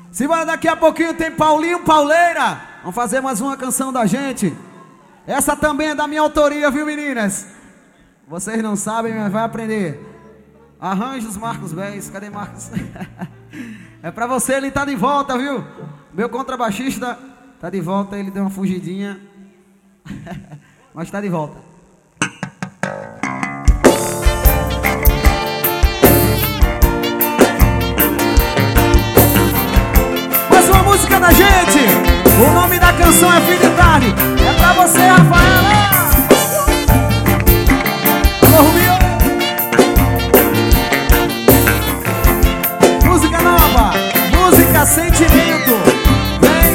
Simbora, daqui a pouquinho tem Paulinho Pauleira. Vamos fazer mais uma canção da gente. Essa também é da minha autoria, viu, meninas? Vocês não sabem, mas vai aprender. Arranjos Marcos Bez. Cadê Marcos? É pra você, ele tá de volta, viu? Meu contrabaixista tá de volta, ele deu uma fugidinha. Mas tá de volta. Mais uma música da gente. O nome da canção é Fim de Tarde. É pra você, Rafaela. Alô, Rubinho. Música nova, música sentimento. Vem.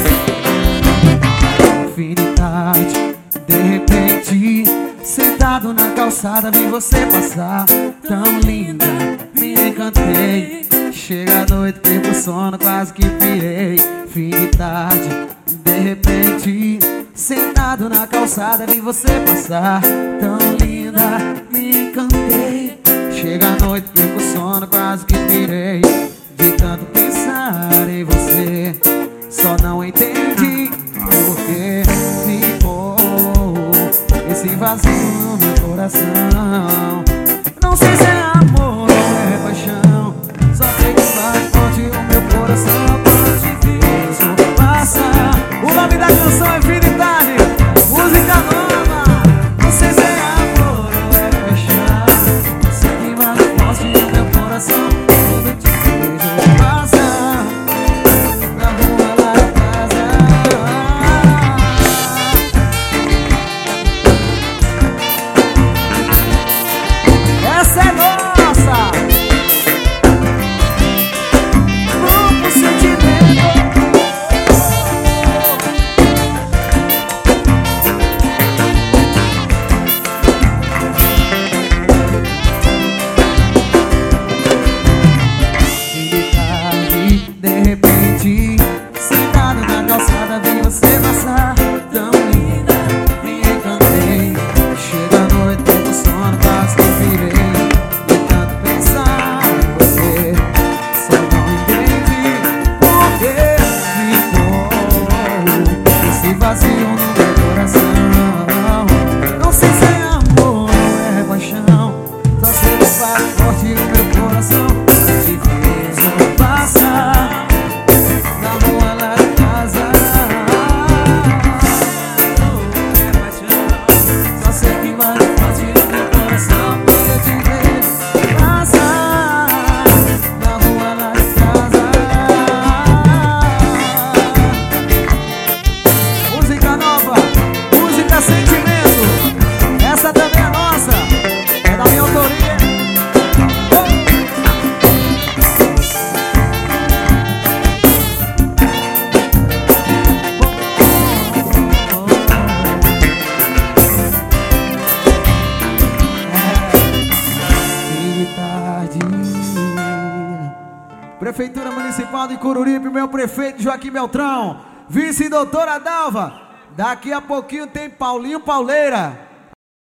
Fim de tarde, de repente, sentado na calçada, vi você passar. Tão linda, me encantei. Chega a noite, perco o sono, quase que pirei. Fim de tarde, de repente, sentado na calçada, vi você passar. Tão linda, me encantei. Chega a noite, perco o sono, quase que pirei. De tanto pensar em você, só não entendi porque ficou esse vazio no meu coração. Não sei se é amor ou é paixão, só sei que faz forte o meu coração quando te vejo passar. O nome da canção é Fim de Tarde, música nova. Não sei se é amor ou é paixão, sei que faz forte o meu coração quando te vejo passar. Na rua lá em casa. Essa é nossa. Grupo Sentimento. Fim de tarde, de repente, sentado na calçada, vi você passar. Tão linda, me encantei. Chega a noite, perco o sono, quase que virei. De tanto pensar em você, só não entendi porque ficou esse vazio no meu coração. Não sei se é amor ou é paixão, só sei que faz forte o meu coração. Te vejo passar na rua lá de casa. É paixão, só sei que faz forte o meu coração quando eu te vejo passar na rua lá de casa. Música nova, música sentimento. Essa também é nossa, é da minha autoria. Fim de tarde. Prefeitura Municipal de Coruripe, meu prefeito Joaquim Beltrão, vice-doutora Dalva. Daqui a pouquinho tem Paulinho Pauleira.